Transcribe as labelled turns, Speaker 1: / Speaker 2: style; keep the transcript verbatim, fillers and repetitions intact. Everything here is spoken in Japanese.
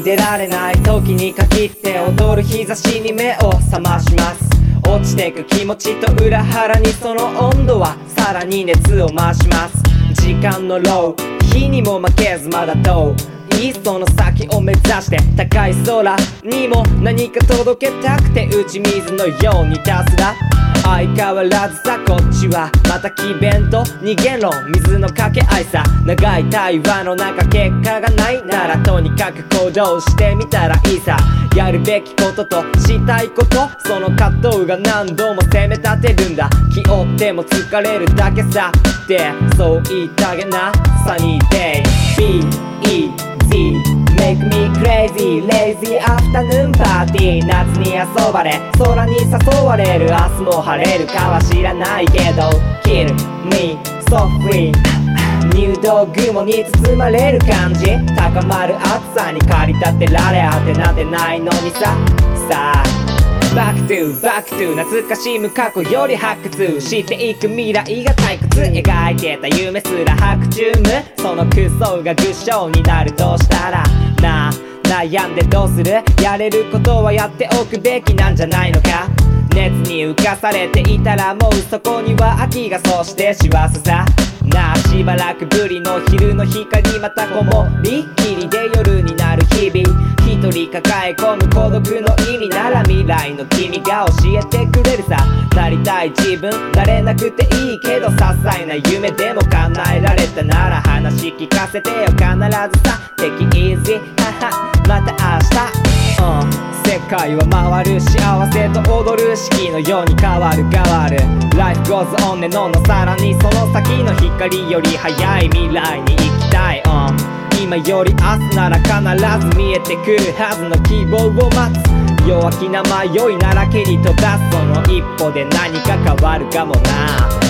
Speaker 1: 出られない時に限って踊る日差しに目を覚まします。落ちてく気持ちと裏腹にその温度はさらに熱を増します。時間のロー火にも負けずまだ遠いその先を目指して高い空にも何か届けたくて打ち水のようにたすら相変わらずさこっちはまた詭弁と逃げろ水のかけ合いさ。長い対話の中結果がないならとにかく行動してみたらいいさ。やるべきこととしたいことその葛藤が何度も責め立てるんだ。気負っても疲れるだけさってそう言いたげなサニーデイ Be easy Make me crazy Lazy afternoon party 夏に遊ばれ空に誘われる明日も晴れるかは知らないけど Kill me softly 入道雲に包まれる感じ高まる暑さに駆り立てられ当てなてないのにささあバックトゥバックトゥ懐かしむ過去より発掘していく未来が退屈描いてた夢すら白昼夢その空想が具象になるとしたらなあ悩んでどうするやれることはやっておくべきなんじゃないのか熱に浮かされていたらもうそこには秋がそして師走さなあしばらくぶりの昼の光またこもりっきりで夜になる日々一人抱え込む孤独の意味なら未来の君が教えてくれるさ。なりたい自分なれなくていいけど些細な夢でも叶えられたなら話聞かせてよ必ずさ Take it easy ははまた明日、うん、世界は回る幸せと踊る四季のように変わる変わる Life goes on ねののさらにその先の光より早い未来に行きたい、うん今より明日なら必ず見えてくるはずの希望を待つ弱気な迷いなら蹴り飛ばすその一歩で何か変わるかもな